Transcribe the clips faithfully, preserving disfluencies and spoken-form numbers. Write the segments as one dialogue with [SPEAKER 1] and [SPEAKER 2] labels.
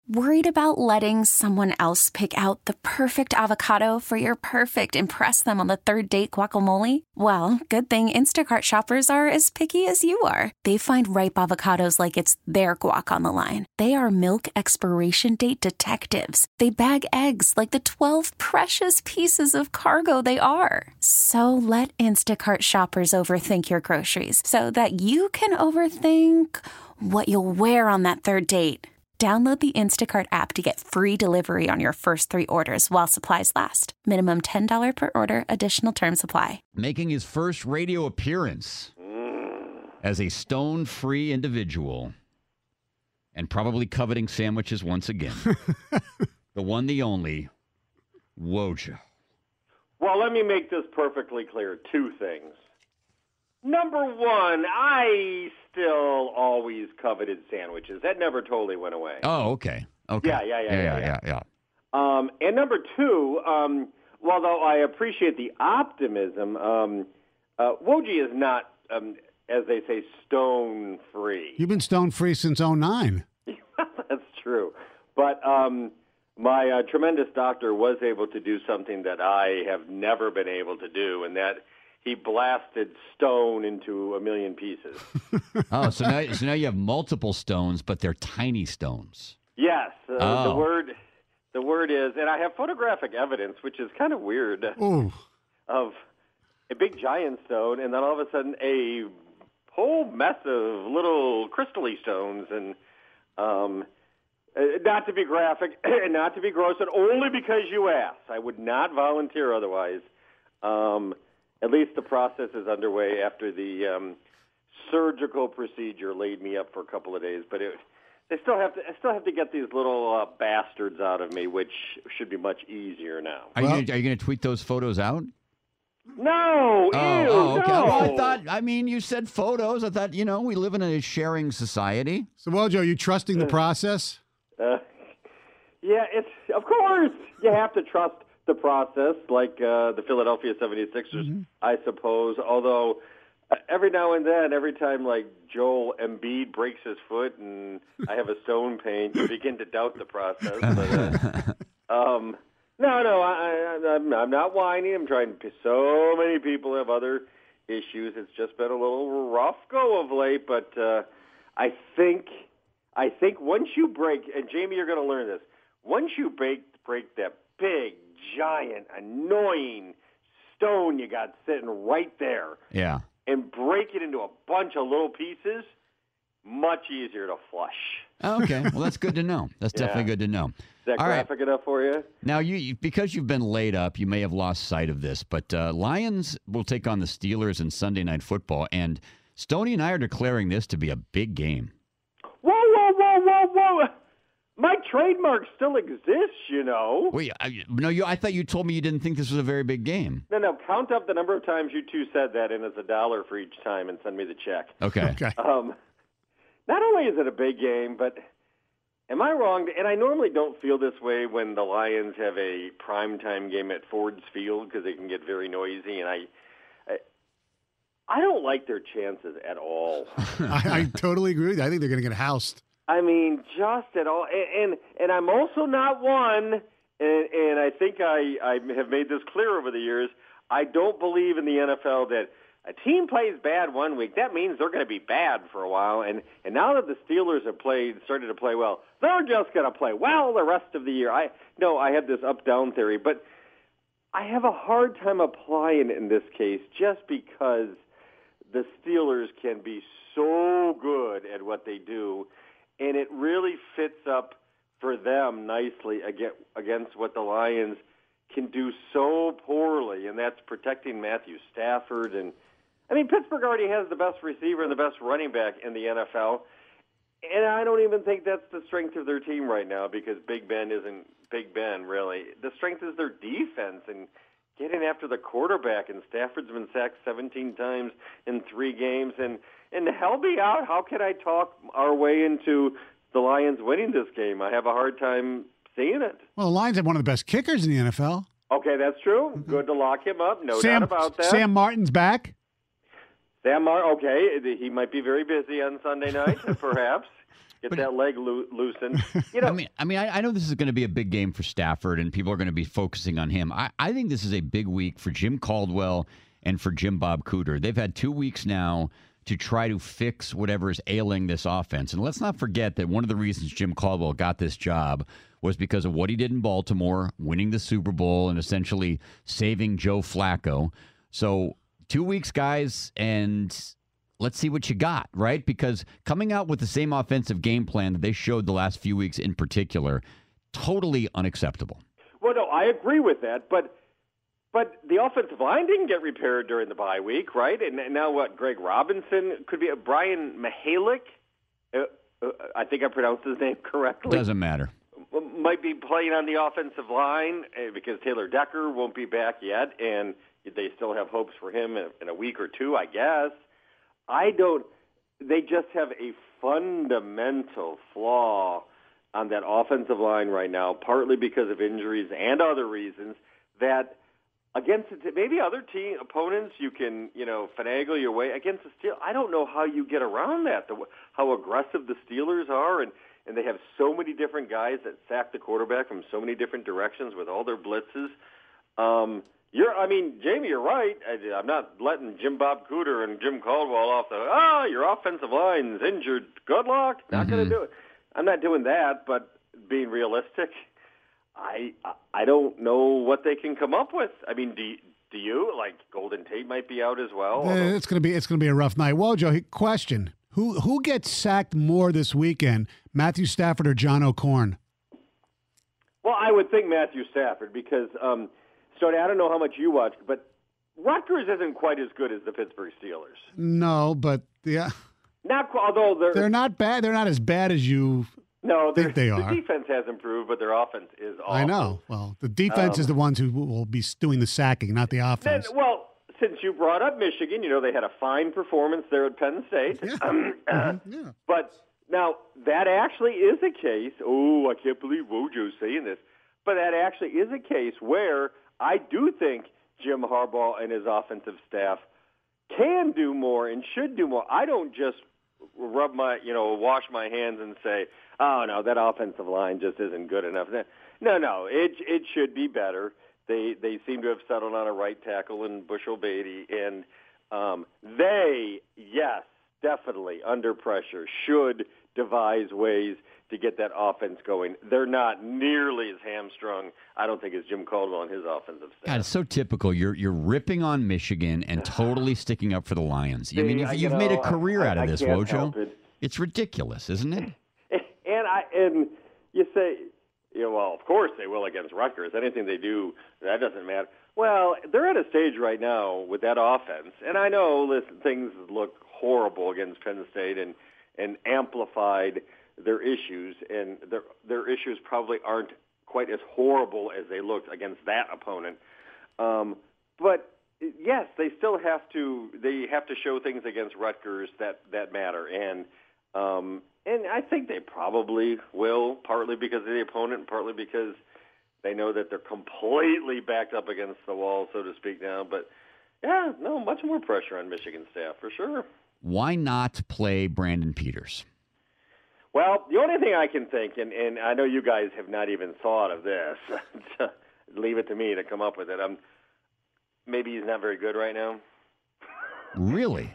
[SPEAKER 1] Worried about letting someone else pick out the perfect avocado for your perfect impress them on the third date guacamole? Well, good thing Instacart shoppers are as picky as you are. They find ripe avocados like it's their guac on the line. They are milk expiration date detectives. They bag eggs like the twelve precious pieces of cargo they are. So let Instacart shoppers overthink your groceries so that you can overthink what you'll wear on that third date. Download the Instacart app to get free delivery on your first three orders while supplies last. Minimum ten dollars per order. Additional terms apply.
[SPEAKER 2] Making his first radio appearance as a stone-free individual and probably coveting sandwiches once again. The one, the only, Wojo.
[SPEAKER 3] Well, let me make this perfectly clear. Two things. Number one, I still always coveted sandwiches. That never totally went away.
[SPEAKER 2] Oh, okay. Okay.
[SPEAKER 3] Yeah, yeah, yeah,
[SPEAKER 2] yeah,
[SPEAKER 3] yeah,
[SPEAKER 2] yeah. yeah,
[SPEAKER 3] yeah. Um, and number two, um, well, though I appreciate the optimism, um, uh, Woji is not, um, as they say, stone-free.
[SPEAKER 4] You've been stone-free since oh nine.
[SPEAKER 3] That's true. But um, my uh, tremendous doctor was able to do something that I have never been able to do, and that he blasted stone into a million pieces.
[SPEAKER 2] Oh, so now, so now you have multiple stones, but they're tiny stones.
[SPEAKER 3] Yes. Uh,
[SPEAKER 2] oh.
[SPEAKER 3] The word the word is, and I have photographic evidence, which is kind of weird,
[SPEAKER 4] Ooh.
[SPEAKER 3] of a big giant stone, and then all of a sudden a whole mess of little crystally stones. And um, uh, not to be graphic, and not to be gross, and only because you asked. I would not volunteer otherwise. Um At least the process is underway after the um, surgical procedure laid me up for a couple of days. But it, they still have to. I still have to get these little uh, bastards out of me, which should be much easier now.
[SPEAKER 2] Are well, you going to tweet those photos out?
[SPEAKER 3] No.
[SPEAKER 2] Oh,
[SPEAKER 3] ew,
[SPEAKER 2] oh okay.
[SPEAKER 3] no.
[SPEAKER 2] Well, I thought. I mean, you said photos. I thought. You know, we live in a sharing society.
[SPEAKER 4] So, Wojo, are you trusting the process?
[SPEAKER 3] Uh, yeah, it's of course you have to trust the process, like uh, the Philadelphia seventy-sixers, mm-hmm. I suppose. Although uh, every now and then, every time like Joel Embiid breaks his foot and I have a stone pain, you begin to doubt the process. But, uh, um, no, no, I, I, I'm, I'm not whining. I'm trying to. So many people have other issues. It's just been a little rough go of late, but uh, I think, I think once you break, and Jamie, you're going to learn this. Once you break break that big, giant, annoying stone you got sitting right there.
[SPEAKER 2] Yeah.
[SPEAKER 3] And break it into a bunch of little pieces, much easier to flush.
[SPEAKER 2] Oh, okay. Well, that's good to know. That's
[SPEAKER 3] yeah.
[SPEAKER 2] definitely good to know.
[SPEAKER 3] Is that
[SPEAKER 2] All
[SPEAKER 3] graphic
[SPEAKER 2] right.
[SPEAKER 3] enough for you?
[SPEAKER 2] Now, you, you because you've been laid up, you may have lost sight of this, but uh, Lions will take on the Steelers in Sunday Night Football, and Stoney and I are declaring this to be a big game.
[SPEAKER 3] Whoa, whoa, whoa, whoa, whoa. My trademark still exists, you know.
[SPEAKER 2] Wait, I, no, you. I thought you told me you didn't think this was a very big game.
[SPEAKER 3] No, no. Count up the number of times you two said that, and it's a dollar for each time, and send me the check.
[SPEAKER 2] Okay.
[SPEAKER 4] Okay.
[SPEAKER 3] Um, not only is it a big game, but am I wrong? And I normally don't feel this way when the Lions have a primetime game at Ford's Field because they can get very noisy, and I, I, I don't like their chances at all.
[SPEAKER 4] I, I totally agree with you. I think they're going to get housed.
[SPEAKER 3] I mean, just at all, and and, and I'm also not one, and, and I think I, I have made this clear over the years, I don't believe in the N F L that a team plays bad one week, that means they're going to be bad for a while, and, and now that the Steelers have played, started to play well, they're just going to play well the rest of the year. I No, I have this up-down theory, but I have a hard time applying it in this case just because the Steelers can be so good at what they do, and it really fits up for them nicely against what the Lions can do so poorly, and that's protecting Matthew Stafford. And I mean, Pittsburgh already has the best receiver and the best running back in the N F L, and I don't even think that's the strength of their team right now because Big Ben isn't Big Ben, really. The strength is their defense and getting after the quarterback, and Stafford's been sacked seventeen times in three games, and And help me out. How can I talk our way into the Lions winning this game? I have a hard time seeing it.
[SPEAKER 4] Well, the Lions have one of the best kickers in the N F L.
[SPEAKER 3] Okay, that's true. Mm-hmm. Good to lock him up. No
[SPEAKER 4] Sam,
[SPEAKER 3] doubt about that.
[SPEAKER 4] Sam Martin's back.
[SPEAKER 3] Sam Martin, okay. He might be very busy on Sunday night, perhaps. Get
[SPEAKER 2] But-
[SPEAKER 3] that leg loo- loosened. You know,
[SPEAKER 2] I mean, I mean, I, I know this is going to be a big game for Stafford, and people are going to be focusing on him. I, I think this is a big week for Jim Caldwell and for Jim Bob Cooter. They've had two weeks now to try to fix whatever is ailing this offense. And let's not forget that one of the reasons Jim Caldwell got this job was because of what he did in Baltimore, winning the Super Bowl and essentially saving Joe Flacco. So two weeks, guys, and let's see what you got, right? Because coming out with the same offensive game plan that they showed the last few weeks in particular, totally unacceptable.
[SPEAKER 3] well, no, I agree with that, but but the offensive line didn't get repaired during the bye week, right? And, and now what? Greg Robinson could be a Brian Mihalik. Uh, uh, I think I pronounced his name correctly.
[SPEAKER 2] Doesn't matter.
[SPEAKER 3] Might be playing on the offensive line uh, because Taylor Decker won't be back yet, and they still have hopes for him in, in a week or two, I guess. I don't. They just have a fundamental flaw on that offensive line right now, partly because of injuries and other reasons. That against maybe other team opponents, you can you know finagle your way against the Steelers. I don't know how you get around that. The, how aggressive the Steelers are, and and they have so many different guys that sack the quarterback from so many different directions with all their blitzes. Um, You're, I mean, Jamie, you're right. I, I'm not letting Jim Bob Cooter and Jim Caldwell off the, ah, your offensive line's injured. Good luck. Not
[SPEAKER 2] Mm-hmm.
[SPEAKER 3] going to do it. I'm not doing that, but being realistic, I I don't know what they can come up with. I mean, do you, do you? Like, Golden Tate might be out as well.
[SPEAKER 4] Uh,
[SPEAKER 3] although-
[SPEAKER 4] it's gonna be it's gonna be a rough night. Wojo, question: Who who gets sacked more this weekend, Matthew Stafford or John O'Korn?
[SPEAKER 3] Well, I would think Matthew Stafford because, um, Stoney, I don't know how much you watch, but Rutgers isn't quite as good as the Pittsburgh Steelers.
[SPEAKER 4] No, but yeah,
[SPEAKER 3] Not qu- although they're,
[SPEAKER 4] they're not bad. They're not as bad as you
[SPEAKER 3] no,
[SPEAKER 4] think they
[SPEAKER 3] their
[SPEAKER 4] are.
[SPEAKER 3] defense has improved, but their offense is awful.
[SPEAKER 4] I know. Well, the defense
[SPEAKER 3] Um,
[SPEAKER 4] is the ones who will be doing the sacking, not the
[SPEAKER 3] Then,
[SPEAKER 4] offense.
[SPEAKER 3] well, since you brought up Michigan, you know they had a fine performance there at Penn State.
[SPEAKER 4] Yeah.
[SPEAKER 3] Um,
[SPEAKER 4] Yeah.
[SPEAKER 3] But now that actually is a case. Oh, I can't believe Wojo's saying this. But that actually is a case where I do think Jim Harbaugh and his offensive staff can do more and should do more. I don't just rub my, you know, wash my hands and say, oh, no, that offensive line just isn't good enough. No, no, it it should be better. They they seem to have settled on a right tackle in Bushel Beatty, and um, they, yes, definitely under pressure, should devise ways to get that offense going. They're not nearly as hamstrung, I don't think, as Jim Caldwell and his offensive staff.
[SPEAKER 2] God, it's so typical. You're you're ripping on Michigan and totally sticking up for the Lions. I mean,
[SPEAKER 3] See,
[SPEAKER 2] you've,
[SPEAKER 3] I- you
[SPEAKER 2] you've made a
[SPEAKER 3] know,
[SPEAKER 2] career
[SPEAKER 3] I-
[SPEAKER 2] out of
[SPEAKER 3] I
[SPEAKER 2] this,
[SPEAKER 3] can't
[SPEAKER 2] Wojo.
[SPEAKER 3] help it.
[SPEAKER 2] It's ridiculous, isn't it?
[SPEAKER 3] And I and you say, you know, well, of course they will against Rutgers. Anything they do, that doesn't matter. Well, they're at a stage right now with that offense, and I know, listen, things look horrible against Penn State and and amplified their issues, and their their issues probably aren't quite as horrible as they looked against that opponent. Um, but yes, they still have to they have to show things against Rutgers that that matter, and um, and I think they probably will, partly because of the opponent, and partly because they know that they're completely backed up against the wall, so to speak, now. But yeah, no, much more pressure on Michigan staff for sure.
[SPEAKER 2] Why not play Brandon Peters?
[SPEAKER 3] Well, the only thing I can think, and, and I know you guys have not even thought of this, leave it to me to come up with it. Um, maybe he's not very good right now.
[SPEAKER 2] Really?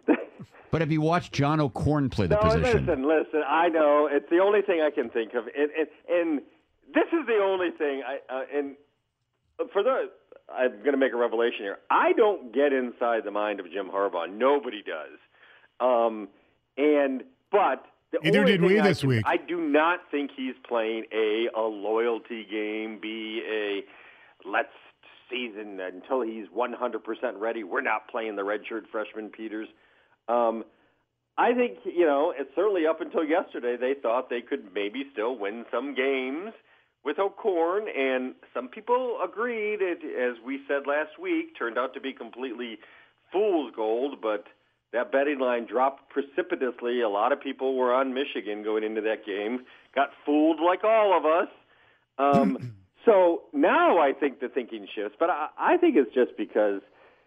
[SPEAKER 2] But have you watched John O'Korn play the
[SPEAKER 3] no,
[SPEAKER 2] position?
[SPEAKER 3] listen, listen. I know it's the only thing I can think of, and and, and this is the only thing. I uh, and for the, I'm going to make a revelation here. I don't get inside the mind of Jim Harbaugh. Nobody does. Um, and but. The
[SPEAKER 4] Neither
[SPEAKER 3] only
[SPEAKER 4] did
[SPEAKER 3] thing
[SPEAKER 4] we
[SPEAKER 3] I
[SPEAKER 4] this
[SPEAKER 3] can-
[SPEAKER 4] week.
[SPEAKER 3] I do not think he's playing A, a loyalty game, B, a let's season until he's one hundred percent ready. We're not playing the redshirt freshman Peters. Um, I think, you know, it's certainly up until yesterday they thought they could maybe still win some games with O'Korn, and some people agreed, it, as we said last week, turned out to be completely fool's gold, but that betting line dropped precipitously. A lot of people were on Michigan going into that game, got fooled like all of us. Um, so now I think the thinking shifts, but I, I think it's just because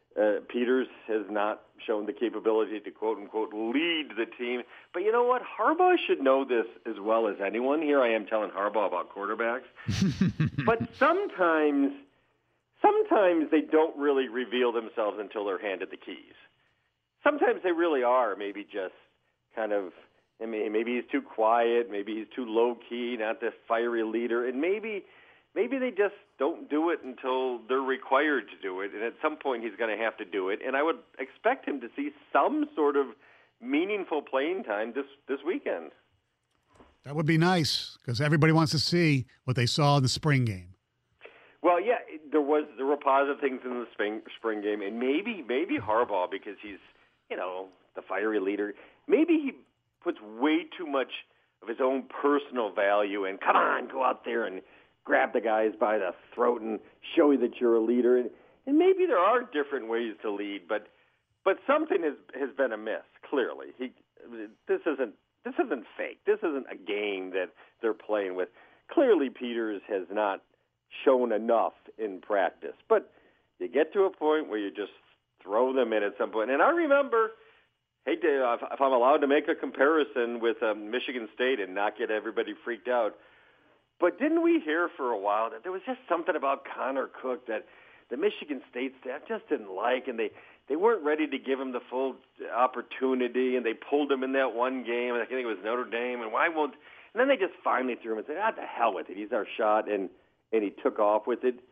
[SPEAKER 3] Uh, Peters has not shown the capability to, quote-unquote, lead the team. But you know what? Harbaugh should know this as well as anyone. Here I am telling Harbaugh about quarterbacks. But sometimes, sometimes they don't really reveal themselves until they're handed the keys. Sometimes they really are maybe just kind of, I mean, maybe he's too quiet, maybe he's too low-key, not the fiery leader, and maybe maybe they just don't do it until they're required to do it, and at some point he's going to have to do it, and I would expect him to see some sort of meaningful playing time this, this weekend.
[SPEAKER 4] That would be nice, because everybody wants to see what they saw in the spring game.
[SPEAKER 3] Well, yeah, there was there were positive things in the spring spring game, and maybe maybe Harbaugh, because he's, you know, the fiery leader, maybe he puts way too much of his own personal value in, come on, go out there and grab the guys by the throat and show you that you're a leader. And, and maybe there are different ways to lead, but but something has has been amiss, clearly. He this isn't this isn't fake. This isn't a game that they're playing with. Clearly Peters has not shown enough in practice. But you get to a point where you just throw them in at some point. And I remember, hey, Dave, if I'm allowed to make a comparison with um, Michigan State and not get everybody freaked out, but didn't we hear for a while that there was just something about Connor Cook that the Michigan State staff just didn't like, and they, they weren't ready to give him the full opportunity, and they pulled him in that one game, and I think it was Notre Dame, and why won't – and then they just finally threw him and said, ah, the hell with it. He's our shot, and, and he took off with it.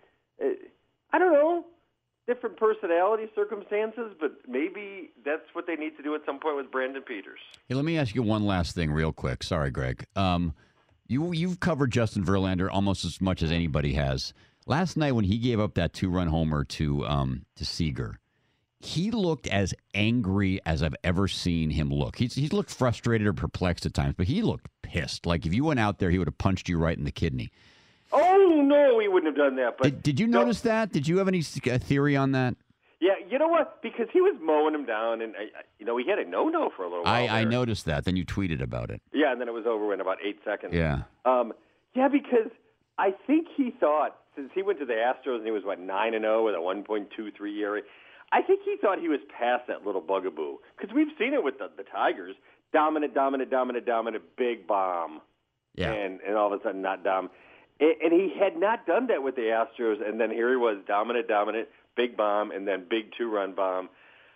[SPEAKER 3] I don't know. Different personality circumstances, but maybe that's what they need to do at some point with Brandon Peters.
[SPEAKER 2] Hey, let me ask you one last thing real quick. Sorry, Greg. Um, you, you've covered Justin Verlander almost as much as anybody has. Last night when he gave up that two-run homer to um, to Seager, he looked as angry as I've ever seen him look. He's, he's looked frustrated or perplexed at times, but he looked pissed. Like if you went out there, he would have punched you right in the kidney.
[SPEAKER 3] Oh, no, he wouldn't have done that. But
[SPEAKER 2] Did, did you
[SPEAKER 3] no.
[SPEAKER 2] notice that? Did you have any uh, theory on that?
[SPEAKER 3] Yeah, you know what? Because he was mowing him down, and, I, you know, he had a no-no for a little while
[SPEAKER 2] I,
[SPEAKER 3] there.
[SPEAKER 2] I noticed that. Then you tweeted about it.
[SPEAKER 3] Yeah, and then it was over in about eight seconds.
[SPEAKER 2] Yeah.
[SPEAKER 3] Um, yeah, because I think he thought, since he went to the Astros and he was, what, nine and oh with a one point two three E R A, I think he thought he was past that little bugaboo. Because we've seen it with the, the Tigers. Dominant, dominant, dominant, dominant, big bomb.
[SPEAKER 2] Yeah.
[SPEAKER 3] And, and all of a sudden not dom. And he had not done that with the Astros, and then here he was, dominant, dominant, big bomb, and then big two-run bomb.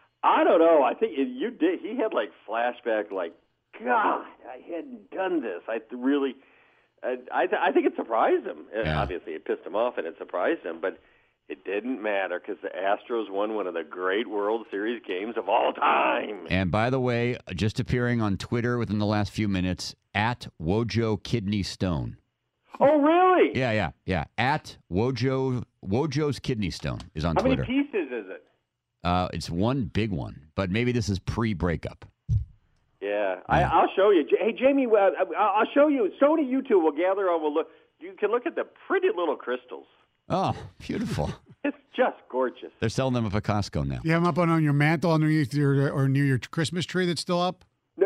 [SPEAKER 3] I don't know. I think you did. He had like flashback, like, God, I hadn't done this. I really, I, I, I think it surprised him.
[SPEAKER 2] Yeah.
[SPEAKER 3] Obviously, it pissed him off, and it surprised him, but it didn't matter because the Astros won one of the great World Series games of all time.
[SPEAKER 2] And by the way, just appearing on Twitter within the last few minutes, at Wojo Kidney Stone.
[SPEAKER 3] Oh, really?
[SPEAKER 2] Yeah, yeah, yeah. At Wojo Wojo's Kidney Stone is on
[SPEAKER 3] How
[SPEAKER 2] Twitter.
[SPEAKER 3] How many pieces is it?
[SPEAKER 2] Uh, it's one big one, but maybe this is pre-breakup.
[SPEAKER 3] Yeah,
[SPEAKER 2] yeah.
[SPEAKER 3] I, I'll show you. Hey, Jamie, uh, I'll show you. So do you two. We'll gather on. We'll look. You can look at the pretty little crystals.
[SPEAKER 2] Oh, beautiful.
[SPEAKER 3] It's just gorgeous.
[SPEAKER 2] They're selling them up at Costco now.
[SPEAKER 4] You have them up on, on your mantle underneath your or near your Christmas tree that's still up?
[SPEAKER 3] No,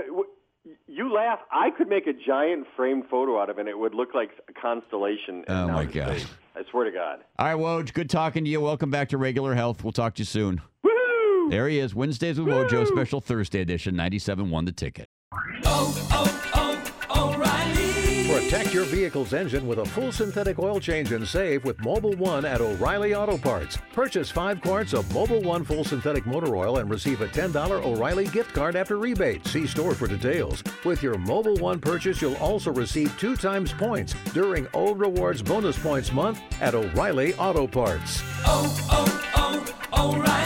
[SPEAKER 3] you laugh. I could make a giant framed photo out of it, and it would look like a constellation.
[SPEAKER 2] Oh, my gosh.
[SPEAKER 3] I swear to God.
[SPEAKER 2] All right, Woj, good talking to you. Welcome back to Regular Health. We'll talk to you soon.
[SPEAKER 3] Woo!
[SPEAKER 2] There he is. Wednesdays with
[SPEAKER 3] Woo!
[SPEAKER 2] Wojo, special Thursday edition, ninety-seven point one The Ticket.
[SPEAKER 5] Oh, oh, oh, O'Reilly.
[SPEAKER 6] Protect your vehicle's engine with a full synthetic oil change and save with Mobil one at O'Reilly Auto Parts. Purchase five quarts of Mobil one full synthetic motor oil and receive a ten dollars O'Reilly gift card after rebate. See store for details. With your Mobil one purchase, you'll also receive two times points during O Rewards Bonus Points Month at O'Reilly Auto Parts.
[SPEAKER 5] Oh, oh, oh, O'Reilly.